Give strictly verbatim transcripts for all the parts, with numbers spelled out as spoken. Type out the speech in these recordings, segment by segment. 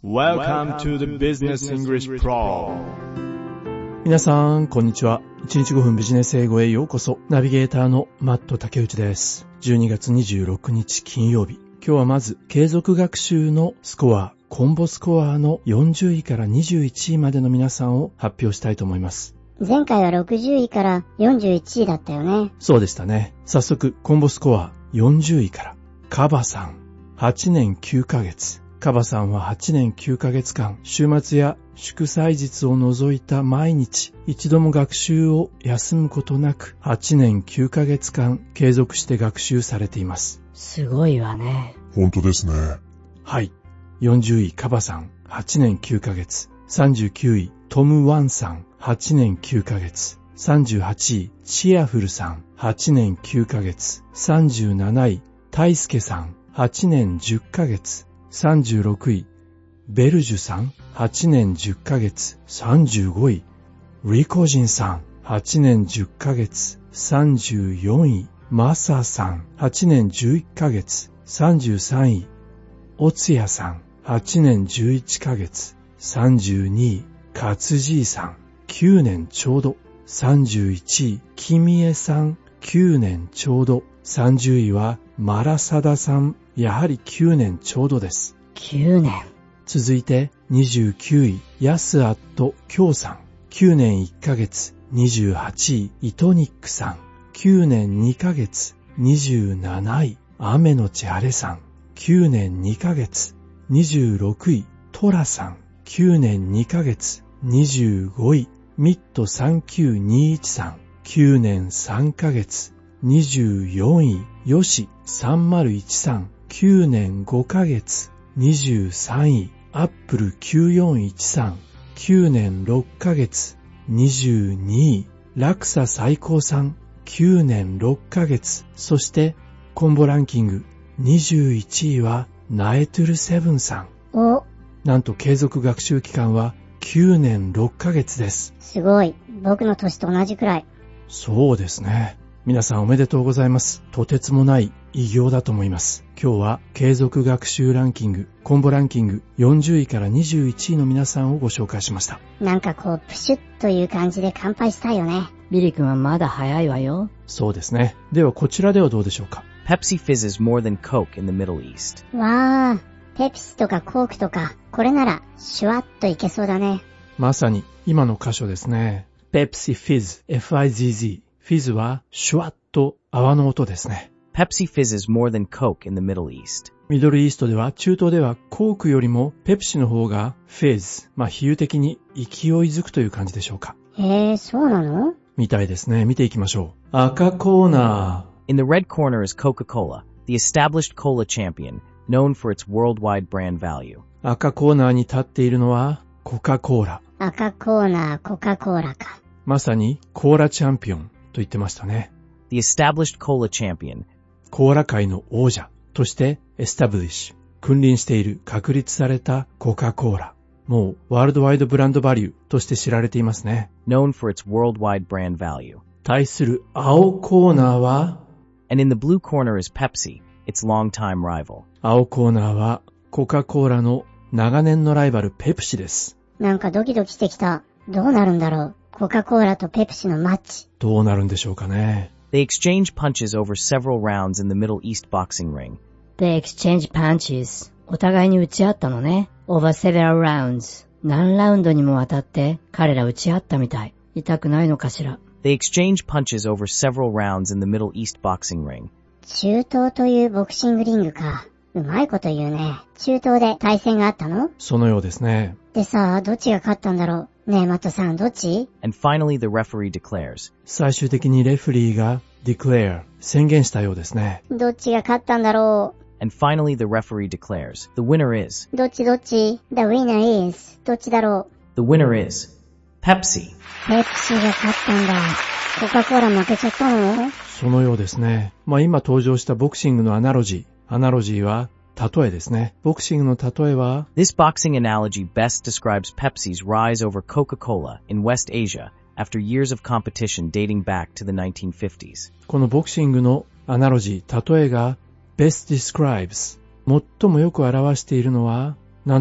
Welcome to the Business English Pro。 皆さん、こんにちは。いちにちごふんビジネス英語へようこそ。ナビゲーターのマット竹内です。じゅうにがつにじゅうろくにち金曜日。今日はまず、継続学習のスコア、コンボスコアのよんじゅういからにじゅういちいまでの皆さんを発表したいと思います。 前回はろくじゅういからよんじゅういちいだったよね。 そうでしたね。早速、コンボスコアよんじゅういから。カバさん、はちねんきゅうかげつ。カバさんははちねんきゅうかげつかん、週末や祝祭日を除いた毎日、一度も学習を休むことなく、はちねんきゅうかげつかん継続して学習されています。 すごいわね。 本当ですね。 はい。よんじゅういカバさん、はちねんきゅうかげつ。さんじゅうきゅういトム・ワンさん、はちねんきゅうかげつ。さんじゅうはちいチアフルさん、はちねんきゅうかげつ。さんじゅうなないタイスケさん、はちねんじゅっかげつ。さんじゅうろくいベルジュさん、はちねんじゅっかげつ。さんじゅうごいリコジンさん、はちねんじゅっかげつ。さんじゅうよんいマサさん、はちねんじゅういっかげつ。さんじゅうさんいオツヤさん、はちねんじゅういちかげつ。さんじゅうにいカツジーさん、きゅうねんちょうど。さんじゅういちいキミエさん、きゅうねんちょうど。さんじゅういはマラサダさん、やはりきゅうねんちょうどです。 きゅうねん。 続いてにじゅうきゅういヤスアットキョウさん、きゅうねんいっかげつ。にじゅうはちいイトニックさん、きゅうねんにかげつ。にじゅうなない雨のち晴れさん、きゅうねんにかげつ。にじゅうろくいトラさん、きゅうねんにかげつ。にじゅうごいミッドさんきゅうにいちさん、きゅうねんさんかげつ。にじゅうよんいヨシさんまるいちさん、きゅうねんごかげつ。にじゅうさんいアップルきゅうよんいちさん、きゅうねんろっかげつ。にじゅうにいラクサ最高さん、きゅうねんろっかげつ。そしてコンボランキングにじゅういちいはナエトゥルセブンさん。 お、 なんと継続学習期間はきゅうねんろっかげつです。 すごい。僕の年と同じくらい。 そうですね。皆さんおめでとうございます。とてつもない偉業だと思います。今日は継続学習ランキング、コンボランキングよんじゅういからにじゅういちいの皆さんをご紹介しました。 なんかこうプシュッという感じで乾杯したいよね。ビリ君はまだ早いわよ。 そうですね。ではこちらではどうでしょうか。 Pepsi fizzes more than Coke in the Middle East. わー、ペプシとかコークとか、これならシュワッといけそうだね。 まさに今の箇所ですね。Pepsi Fizz、エフアイゼット。フィズはシュワッと泡の音ですね。 Pepsi fizzes more than Coke in the Middle East. ミドルイーストでは、中東ではコークよりもペプシの方がフィズ、まあ比喩的に勢いづくという感じでしょうか。 へえ、そうなの？ みたいですね。見ていきましょう。赤コーナー。 In the red corner is Coca-Cola, the established cola champion, known for its worldwide brand value. 赤コーナーに立っているのはコカ・コーラ。 赤コーナー、コカ・コーラか。 まさにコーラチャンピオンと言ってましたね。 The established cola champion. コーラ界の王者としてエスタブリッシュ、君臨している確立されたコカ・コーラ。もうワールドワイドブランドバリューとして知られていますね。 Known for its worldwide brand value. 対する青コーナーは、 And in the blue corner is Pepsi, its longtime rival. 青コーナーはコカ・コーラの長年のライバルペプシです。 なんかドキドキしてきた。どうなるんだろう。コカ・コーラとペプシのマッチ。 どうなるんでしょうかね。 They exchange punches over several rounds in the Middle East boxing ring. They exchange punches. お互いに打ち合ったのね。Over several rounds. 何ラウンドにもわたって彼ら打ち合ったみたい。痛くないのかしら。 They exchange punches over several rounds in the Middle East boxing ring. 中東というボクシングリングか。うまいこと言うね。中東で対戦があったの？ そのようですね。 でさ、どっちが勝ったんだろう。ねえ、マットさん、どっち？ And finally the referee declares. 最終的にレフリーが declare 宣言したようですね。 どっちが勝ったんだろう。 And finally the referee declares. The winner is. どっちどっち？ The winner is. どっちだろう。 The winner is Pepsi. ペプシが勝ったんだ。コカ・コーラ負けちゃったの？ そのようですね。まあ今登場したボクシングのアナロジー。アナロジーは例えですね。ボクシングの例えは This boxing analogy best describes Pepsi's rise over Coca-Cola in West Asia after years of competition dating back to the nineteen fifties. このボクシングのアナロジー、例えが best describes 最もよく表しているのは、なんと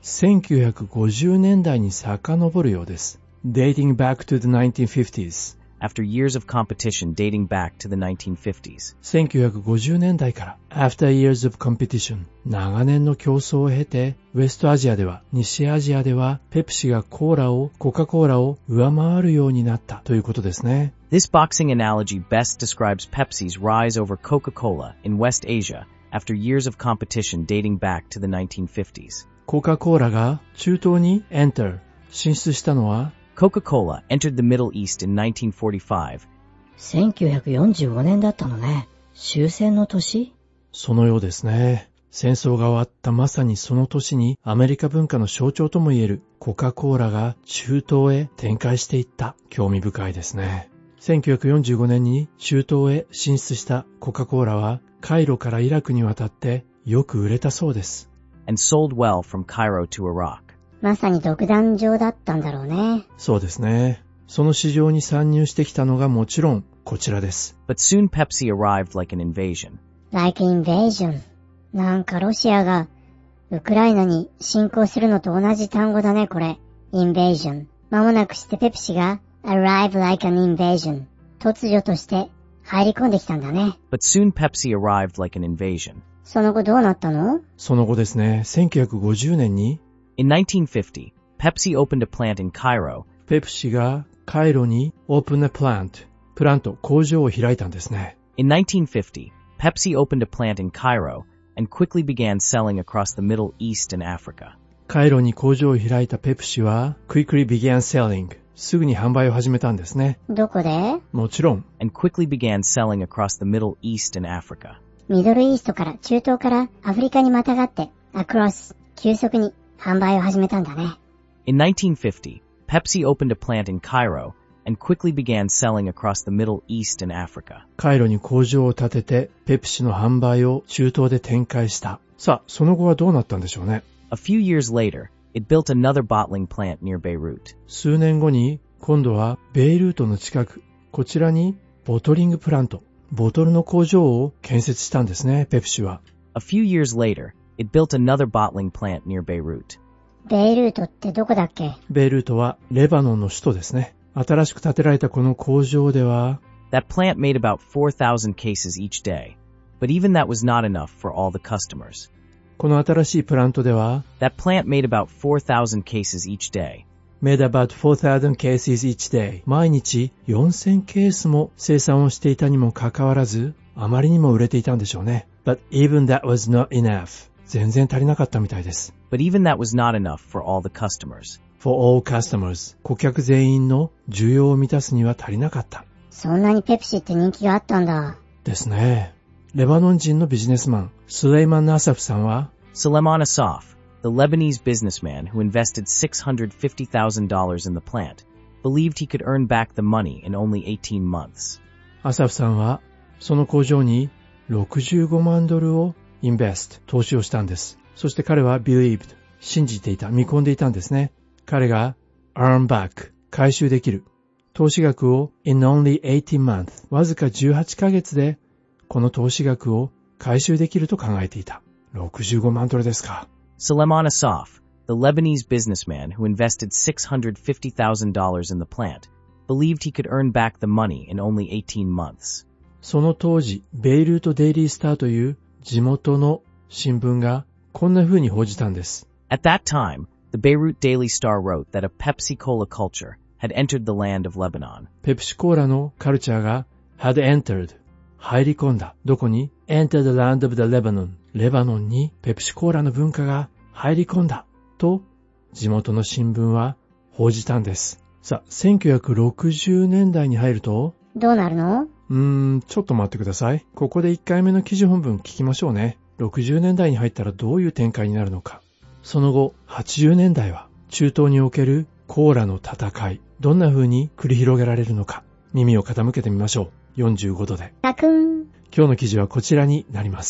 せんきゅうひゃくごじゅうねんだいに遡るようです。Dating back to the nineteen fifties. After years of competition dating back to the nineteen fifties. せんきゅうひゃくごじゅうねんだいから After years of competition 長年の競争を経てウエストアジアでは西アジアではペプシがコーラをコカ・コーラを上回るようになったということですね。 This boxing analogy best describes Pepsi's rise over Coca-Cola in West Asia after years of competition dating back to the nineteen fifties. コカ・コーラが中東に enter 進出したのは Coca-Cola entered the Middle East in nineteen forty-five. せんきゅうひゃくよんじゅうごねんだったのね。終戦の年？ そのようですね。戦争が終わったまさにその年にアメリカ文化の象徴ともいえるコカ・コーラが中東へ展開していった。興味深いですね。せんきゅうひゃくよんじゅうごねんに中東へ進出したコカ・コーラはカイロからイラクに渡ってよく売れたそうです。 And sold well from Cairo to Iraq. まさに独壇場だったんだろうね。 そうですね。その市場に参入してきたのがもちろんこちらです。 But soon Pepsi arrived like an invasion. Like invasion. なんかロシアがウクライナに侵攻するのと同じ単語だね、これ。invasion。間もなくしてペプシが arrive like an invasion。突如として入り込んできたんだね。 But soon Pepsi arrived like an invasion. その後どうなったの？ その後ですね、せんきゅうひゃくごじゅうねんに In nineteen fifty, Pepsi opened a plant in Cairo. ペプシがカイロに open a plant プラント工場を開いたんですね。 In nineteen fifty, Pepsi opened a plant in Cairo and quickly began selling across the Middle East and Africa. カイロに工場を開いたペプシは quickly began selling すぐに販売を始めたんですね。 どこで？ もちろん。 And quickly began selling across the Middle East and Africa. ミドルイーストから中東からアフリカにまたがって across 急速に販売を始めたんだね。 In nineteen fifty, Pepsi opened a plant in Cairo and quickly began selling across the Middle East and Africa. カイロに工場を建ててペプシの販売を中東で展開した。さあ、その後はどうなったんでしょうね。 A few years later, it built another bottling plant near Beirut. 数年後に今度はベイルートの近く、こちらにボトリングプラント、ボトルの工場を建設したんですね、ペプシは。 A few years later, it built another bottling plant near Beirut. ベイルートってどこだっけ？ ベイルートはレバノンの首都ですね。新しく建てられたこの工場では That plant made about four thousand cases each day, but even that was not enough for all the customers. この新しいプラントでは That plant made about four thousand cases each day. made about four thousand cases each day. 毎日よんせんケースも生産をしていたにもかかわらず、あまりにも売れていたんでしょうね。But even that was not enough. 全然足りなかったみたいです。 But even that was not enough for all the customers. For all customers. 顧客全員の需要を満たすには足りなかった。 そんなにペプシって人気があったんだ。 ですね。レバノン人のビジネスマン、スレイマン・ナサフさんは、 Suleiman Asaf, the Lebanese businessman who invested six hundred fifty thousand dollars in the plant, believed he could earn back the money in only eighteen months. アサフさんは、その工場にろくじゅうごまんドルをインベスト、投資をしたんです。そして彼は believed、信じていた、見込んでいたんですね。彼が earn back、回収できる。投資額を in only eighteen months、わずかじゅうはちかげつでこの投資額を回収できると考えていた。ろくじゅうごまんドルですか。 Suleiman Asaf, the Lebanese businessman who invested six hundred fifty thousand dollars in the plant, believed he could earn back the money in only eighteen months. その当時、ベイルートデイリースターという地元の新聞がこんな風に報じたんです。 At that time, the Beirut Daily Star wrote that a Pepsi-Cola culture had entered the land of Lebanon. ペプシコーラのカルチャーが had entered、入り込んだ。どこに ?enter the land of the Lebanon。レバノンにペプシコーラの文化が入り込んだ。と、地元の新聞は報じたんです。さあ、せんきゅうひゃくろくじゅうねんだいに入ると、 どうなるの？ うーん、ちょっと待ってください。ここでいっかいめの記事本文聞きましょうね。ろくじゅうねんだいに入ったらどういう展開になるのか。その後、はちじゅうねんだいは中東におけるコーラの戦い、どんな風に繰り広げられるのか、耳を傾けてみましょう。よんじゅうごどで。 たくん。 今日の記事はこちらになります。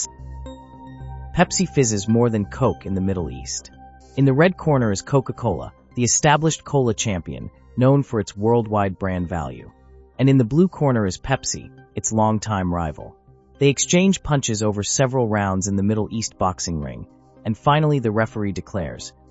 Pepsi fizzes more than Coke in the Middle East. In the red corner is Coca-Cola, the established cola champion, known for its worldwide brand value. And in the blue corner is Pepsi, its longtime rival. They exchange punches over several rounds in the Middle East boxing ring, and finally the referee declares,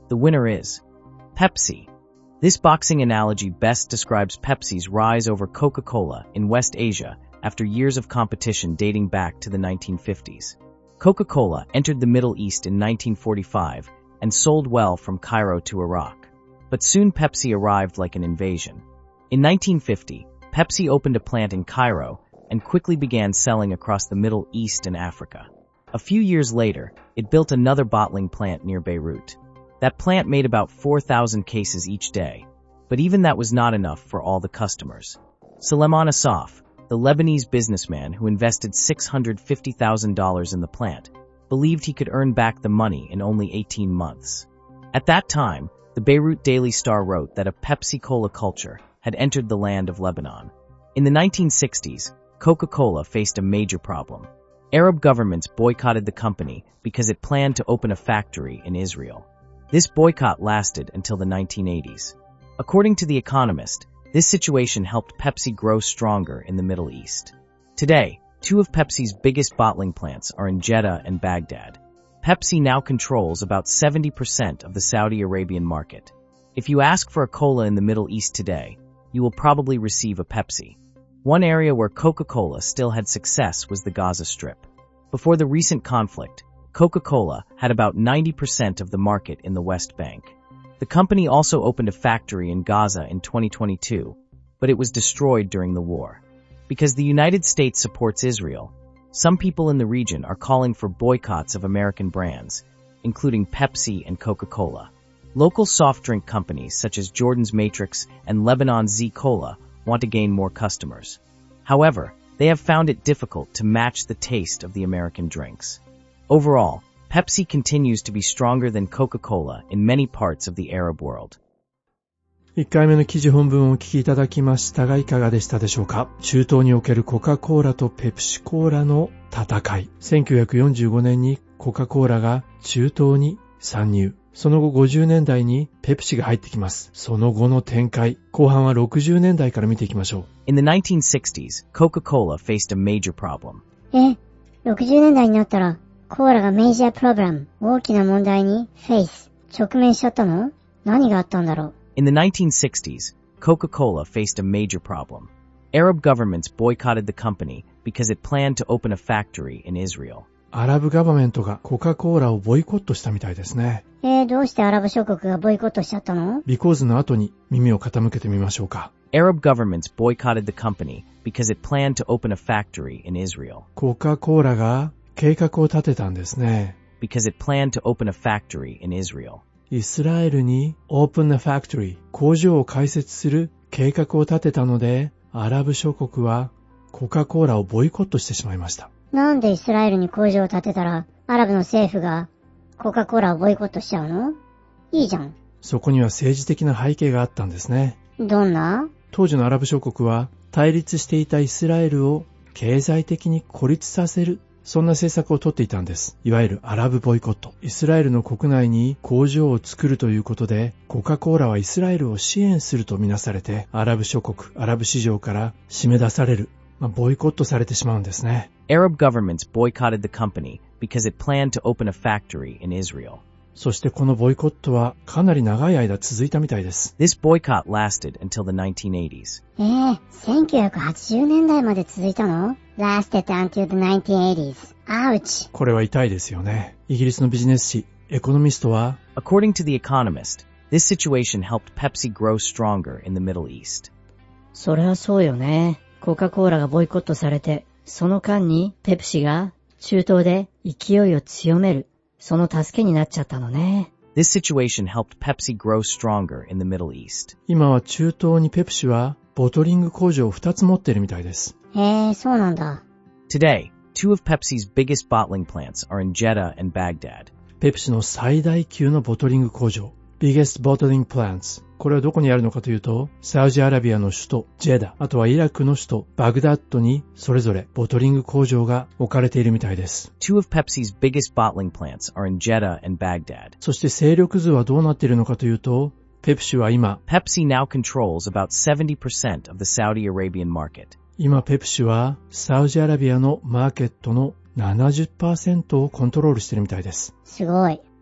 The winner is Pepsi. This boxing analogy best describes Pepsi's rise over Coca-Cola in West Asia after years of competition dating back to the nineteen fifties. Coca-Cola entered the Middle East in nineteen forty-five and sold well from Cairo to Iraq. But soon Pepsi arrived like an invasion. In nineteen fifty, Pepsi opened a plant in Cairo and quickly began selling across the Middle East and Africa. A few years later, it built another bottling plant near Beirut. That plant made about four thousand cases each day, but even that was not enough for all the customers. Suleiman Assaf, the Lebanese businessman who invested six hundred fifty thousand dollars in the plant, believed he could earn back the money in only eighteen months. At that time, the Beirut Daily Star wrote that a Pepsi-Cola culture had entered the land of Lebanon. In the nineteen sixties, Coca-Cola faced a major problem. Arab governments boycotted the company because it planned to open a factory in Israel. This boycott lasted until the nineteen eighties. According to The Economist, this situation helped Pepsi grow stronger in the Middle East. Today, two of Pepsi's biggest bottling plants are in Jeddah and Baghdad. Pepsi now controls about seventy percent of the Saudi Arabian market. If you ask for a cola in the Middle East today, you will probably receive a Pepsi. One area where Coca-Cola still had success was the Gaza Strip. Before the recent conflict, Coca-Cola had about ninety percent of the market in the West Bank. The company also opened a factory in Gaza in twenty twenty-two, but it was destroyed during the war. Because the United States supports Israel, some people in the region are calling for boycotts of American brands, including Pepsi and Coca-Cola. Local soft drink companies such as Jordan's Matrix and Lebanon's Z-Cola want to gain more customers. However, they have found it difficult to match the taste of the American drinks. Overall, Pepsi continues to be stronger than Coca-Cola in many parts of the Arab world. いっかいめの記事本文をお聞きいただきましたがいかがでしたでしょうか。中東におけるコカ・コーラとペプシコーラの戦い。せんきゅうひゃくよんじゅうごねんにコカ・コーラが中東に参入。その後ごじゅうねんだいにペプシが入ってきます。その後の展開、後半はろくじゅうねんだいから見ていきましょう。 In the nineteen sixties, Coca-Cola faced a major problem. え、ろくじゅうねんだいになったら、コーラがメジャープロブレム、大きな問題にフェイス、直面しちゃったの？何があったんだろう。 In the nineteen sixties, Coca-Cola faced a major problem. Arab governments boycotted the company because it planned to open a factory in Israel. アラブガバメントがコカ・コーラをボイコットしたみたいですね。 えー、どうしてアラブ諸国がボイコットしちゃったの？ because の後に耳を傾けてみましょうか。 Arab governments boycotted the company because it planned to open a factory in Israel. コカ・コーラが計画を立てたんですね。 Because it planned to open a factory in Israel. イスラエルに open a factory 工場を開設する計画を立てたので、アラブ諸国はコカ・コーラをボイコットしてしまいました。 なんでイスラエルに工場を建てたら、アラブの政府がコカ・コーラをボイコットしちゃうの？いいじゃん。 そこには政治的な背景があったんですね。 どんな？ 当時のアラブ諸国は対立していたイスラエルを経済的に孤立させる、そんな政策をとっていたんです。いわゆるアラブボイコット。イスラエルの国内に工場を作るということで、コカ・コーラはイスラエルを支援するとみなされて、アラブ諸国、アラブ市場から締め出される、まあ、ボイコットされてしまうんですね。 Arab governments boycotted the company because it planned to open a factory in Israel. そしてこのボイコットはかなり長い間続いたみたいです。 This boycott lasted until the nineteen eighties. えー、せんきゅうひゃくはちじゅうねんだいまで続いたの？ Lasted until the nineteen eighties. Ouch! これは痛いですよね。イギリスのビジネス誌、エコノミストは、 According to The Economist, this situation helped Pepsi grow stronger in the Middle East. それはそうよね。コカ・コーラがボイコットされて、その間にペプシが中東で勢いを強める、その助けになっちゃったのね。 This situation helped Pepsi grow stronger in the Middle East. 今は中東にペプシはボトリング工場をふたつ持っているみたいです。 へえ、そうなんだ。 Today, two of Pepsi's biggest bottling plants are in Jeddah and Baghdad. ペプシの最大級のボトリング工場、biggest bottling plants。これはどこにあるのかというと、サウジアラビアの首都ジェダ、あとはイラクの首都バグダッドにそれぞれボトリング工場が置かれているみたいです。 Two of Pepsi's biggest bottling plants are in Jeddah and Baghdad. そして勢力図はどうなっているのかというと、ペプシは今、 Pepsi now controls about seventy percent of the Saudi Arabian market. 今ペプシはサウジアラビアのマーケットの ななじゅっパーセント をコントロールしているみたいです。 すごい。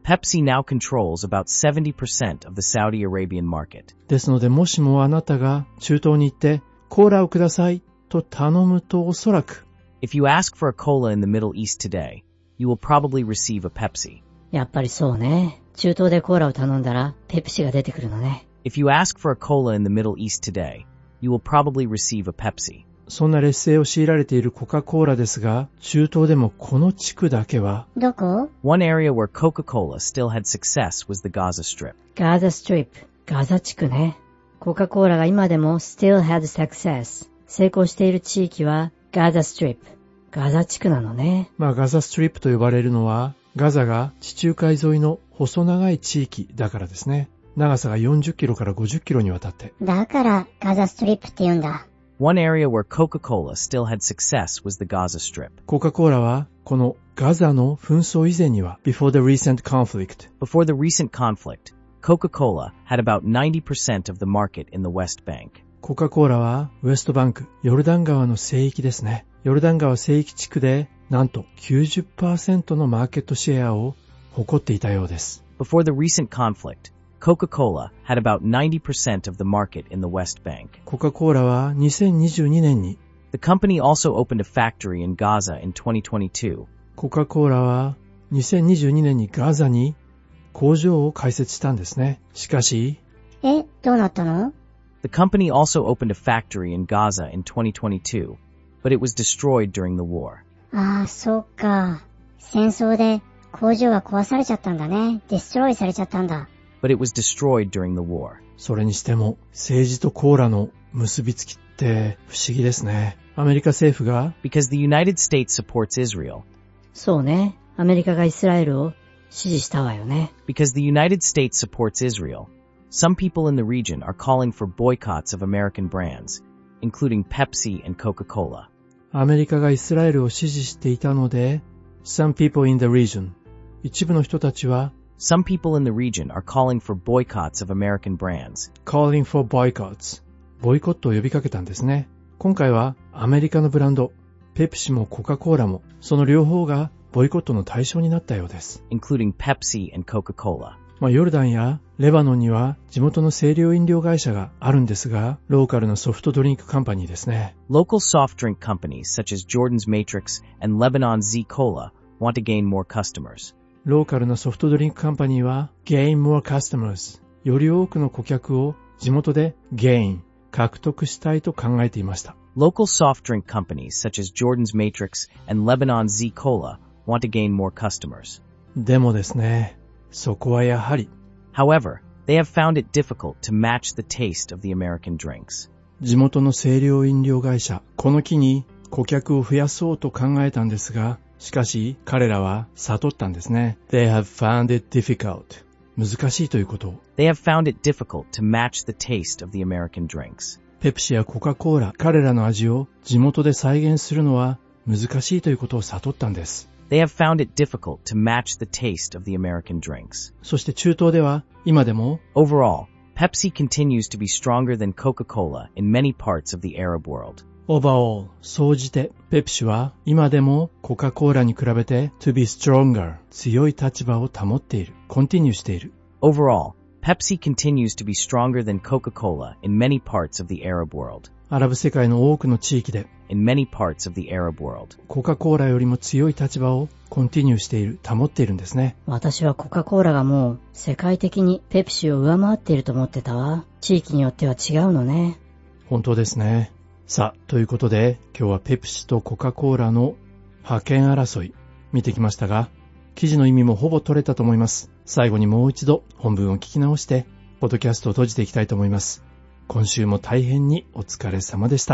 Pepsi now controls about seventy percent of the Saudi Arabian market. ですので、もしもあなたが中東に行って、コーラをくださいと頼むとおそらく、 If you ask for a cola in the Middle East today, you will probably receive a Pepsi. やっぱりそうね。中東でコーラを頼んだら、ペプシが出てくるのね。 If you ask for a cola in the Middle East today, you will probably receive a Pepsi. そんな劣勢を強いられているコカ・コーラですが、中東でもこの地区だけは、 どこ？ One area where Coca-Cola still had success was the Gaza Strip. ガーザストリップ、ガザ地区ね。コカ・コーラが今でも still had success。成功している地域はガザストリップ、ガザ地区なのね。 まあガザストリップと呼ばれるのは、ガザが地中海沿いの細長い地域だからですね。長さがよんじゅっキロからごじゅっキロにわたって。 だからガザストリップって言うんだ。 One area where Coca-Cola still had success was the Gaza Strip. コカ・コーラはこのガザの紛争以前には before the recent conflict Before the recent conflict, Coca-Cola had about ninety percent of the market in the West Bank. コカ・コーラはウエストバンク、ヨルダン川の西域ですね。ヨルダン川西域地区でなんと きゅうじゅっパーセント のマーケットシェアを誇っていたようです。 Before the recent conflict, Coca-Cola had about ninety percent of the market in the West Bank. コカ・コーラはにせんにじゅうにねんに The company also opened a factory in Gaza in twenty twenty-two. コカ・コーラはにせんにじゅうにねんにガザに工場を開設したんですね。しかし、 え、どうなったの？ The company also opened a factory in Gaza in twenty twenty-two, but it was destroyed during the war. ああ、そうか。戦争で工場が壊されちゃったんだね。デストロイされちゃったんだ。 But it was destroyed during the war. それにしても政治とコーラの結びつきって不思議ですね。アメリカ政府が Because the United States supports Israel. そうね。アメリカがイスラエルを支持したわよね。 Because the United States supports Israel, some people in the region are calling for boycotts of American brands, including Pepsi and Coca-Cola. アメリカがイスラエルを支持していたので Some people in the region 一部の人たちは Some people in the region are calling for boycotts of American brands. calling for boycotts ボイコットを呼びかけたんですね。今回はアメリカのブランドペプシもコカ・コーラもその両方がボイコットの対象になったようです。 including Pepsi and Coca-Cola. まあ、ヨルダンやレバノンには地元の清涼飲料会社があるんですが、ローカルのソフトドリンクカンパニーですね。 Local soft drink companies such as Jordan's Matrix and Lebanon's Z Cola want to gain more customers. ローカルのソフトドリンクカンパニーは gain more customers より多くの顧客を地元で gain 獲得したいと考えていました。 Local soft drink companies such as Jordan's Matrix and Lebanon's Z Cola want to gain more customers. でもですね、そこはやはり However, they have found it difficult to match the taste of the American drinks. 地元の清涼飲料会社、この機に顧客を増やそうと考えたんですが、しかし彼らは悟ったんですね。They have found it difficult. 難しいということを。 They have found it difficult to match the taste of the American drinks. ペプシやコカ・コーラ、彼らの味を地元で再現するのは難しいということを悟ったんです。 They have found it difficult to match the taste of the American drinks. そして中東では今でも Overall, Pepsi continues to be stronger than Coca-Cola in many parts of the Arab world. Overall, 総じてペプシは今でもコカ・コーラに比べて to be stronger 強い立場を保っている、continue している。 Overall, Pepsi continues to be stronger than Coca-Cola in many parts of the Arab world. アラブ世界の多くの地域で In many parts of the Arab world. コカ・コーラよりも強い立場をコンティニューしている、保っているんですね。 私はコカ・コーラがもう世界的にペプシを上回っていると思ってたわ。地域によっては違うのね。 本当ですね。さあ、ということで今日はペプシとコカ・コーラの覇権争い見てきましたが、記事の意味もほぼ取れたと思います。最後にもう一度本文を聞き直してポッドキャストを閉じていきたいと思います。今週も大変にお疲れ様でした。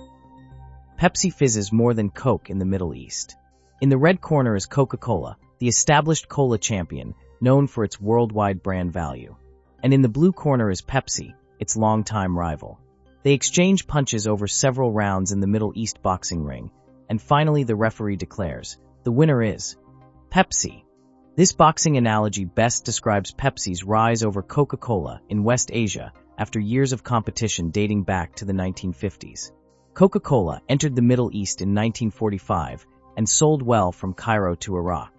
Pepsi fizzes more than Coke in the Middle East. In the red corner is Coca-Cola, the established cola champion, known for its worldwide brand value. And in the blue corner is Pepsi, its longtime rival. They exchange punches over several rounds in the Middle East boxing ring, and finally the referee declares, the winner is Pepsi. This boxing analogy best describes Pepsi's rise over Coca-Cola in West Asia after years of competition dating back to the nineteen fifties. Coca-Cola entered the Middle East in nineteen forty-five and sold well from Cairo to Iraq.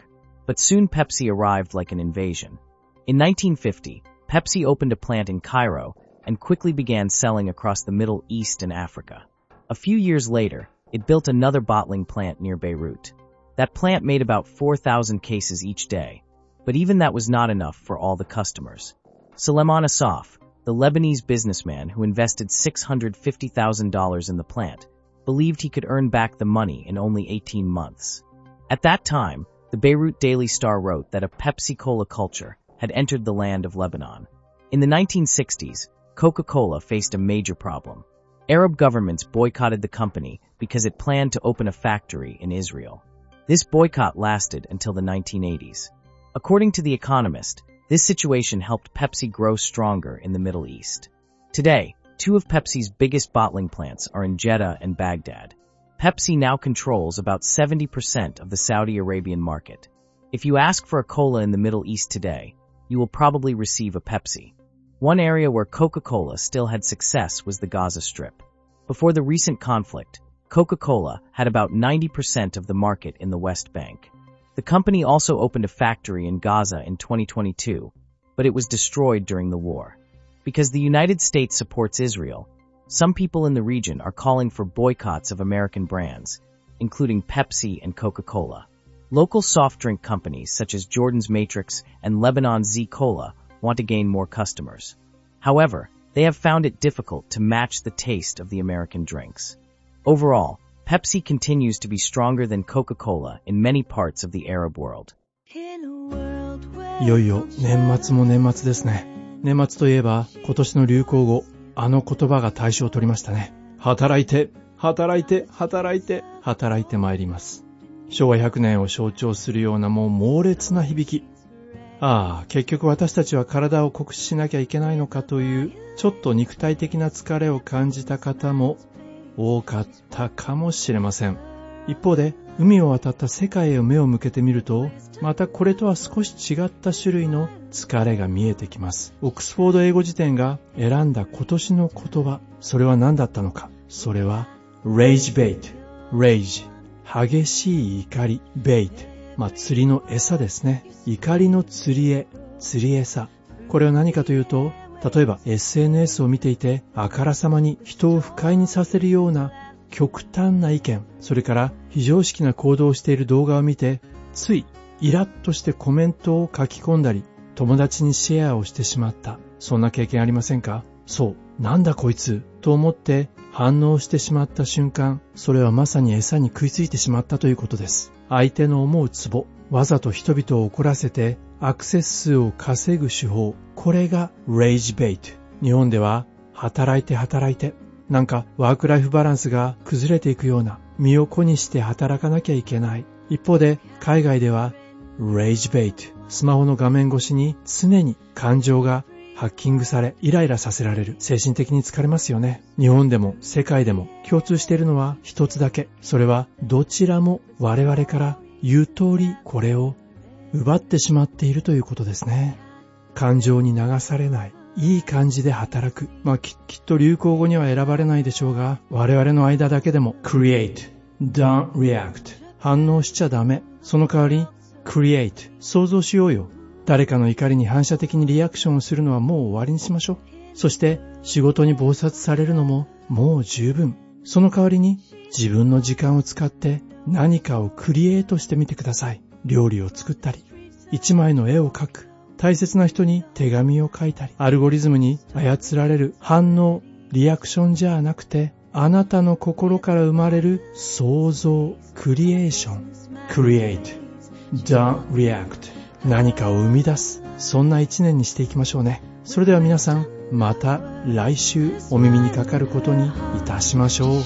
But soon Pepsi arrived like an invasion. In nineteen fifty, Pepsi opened a plant in Cairo and quickly began selling across the Middle East and Africa. A few years later, it built another bottling plant near Beirut. That plant made about four thousand cases each day, but even that was not enough for all the customers. Suleiman Assaf, the Lebanese businessman who invested six hundred fifty thousand dollars in the plant, believed he could earn back the money in only eighteen months. At that time, the Beirut Daily Star wrote that a Pepsi-Cola culture had entered the land of Lebanon. In the nineteen sixties, Coca-Cola faced a major problem. Arab governments boycotted the company because it planned to open a factory in Israel. This boycott lasted until the nineteen eighties. According to The Economist, this situation helped Pepsi grow stronger in the Middle East. Today, two of Pepsi's biggest bottling plants are in Jeddah and Baghdad. Pepsi now controls about seventy percent of the Saudi Arabian market. If you ask for a cola in the Middle East today, you will probably receive a Pepsi. One area where Coca-Cola still had success was the Gaza Strip. Before the recent conflict, Coca-Cola had about ninety percent of the market in the West Bank. The company also opened a factory in Gaza in twenty twenty-two, but it was destroyed during the war. Because the United States supports Israel, some people in the region are calling for boycotts of American brands, including Pepsi and Coca-Cola. Local soft drink companies such as Jordan's Matrix and Lebanon's Z-Cola want to gain more customers. However, they have found it difficult to match the taste of the American drinks. Overall, Pepsi continues to be stronger than Coca-Cola in many parts of the Arab world. いよいよ年末も年末ですね。年末といえば今年の流行語、あの言葉が大賞を取りましたね。働いて、働いて、働いて、働いてまいります。昭和ひゃくねんを象徴するようなもう猛烈な響き。ああ、結局私たちは体を酷使しなきゃいけないのかというちょっと肉体的な疲れを感じた方も多かったかもしれません。一方で海を渡った世界へ目を向けてみると、またこれとは少し違った種類の疲れが見えてきます。オックスフォード英語辞典が選んだ今年の言葉、それは何だったのか。それは Rage Bait。Rage、激しい怒り、Bait、まあ釣りの餌ですね。怒りの釣り餌、釣り餌。これは何かというと、例えば エスエヌエス を見ていてあからさまに人を不快にさせるような極端な意見、それから非常識な行動をしている動画を見てついイラッとしてコメントを書き込んだり友達にシェアをしてしまった。そんな経験ありませんか？そう、なんだこいつと思って反応してしまった瞬間、それはまさに餌に食いついてしまったということです。相手の思うツボ、わざと人々を怒らせてアクセス数を稼ぐ手法、これが Rage Bait。日本では働いて働いて、なんかワークライフバランスが崩れていくような、身を粉にして働かなきゃいけない。一方で海外では Rage Bait、スマホの画面越しに常に感情がハッキングされイライラさせられる。精神的に疲れますよね。日本でも世界でも共通しているのは一つだけ。それはどちらも我々から言う通りこれを奪ってしまっているということですね。感情に流されない。いい感じで働く。まあ、き, きっと流行語には選ばれないでしょうが、我々の間だけでも create, don't react 反応しちゃダメ。その代わり create 想像しようよ。誰かの怒りに反射的にリアクションをするのはもう終わりにしましょう。そして仕事に忙殺されるのももう十分。その代わりに自分の時間を使って何かをクリエイトしてみてください。料理を作ったり、一枚の絵を描く、大切な人に手紙を書いたり、アルゴリズムに操られる反応、リアクションじゃなくて、あなたの心から生まれる想像、クリエーション、create, don't react、何かを生み出す、そんな一年にしていきましょうね。それでは皆さん、また来週お耳にかかることにいたしましょう。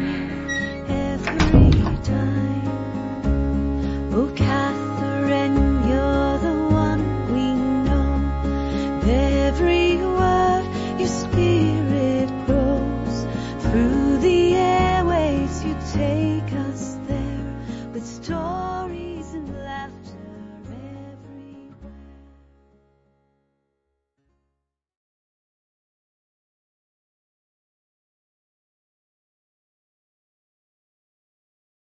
Every word, your spirit grows through the airways. You take us there with stories and laughter.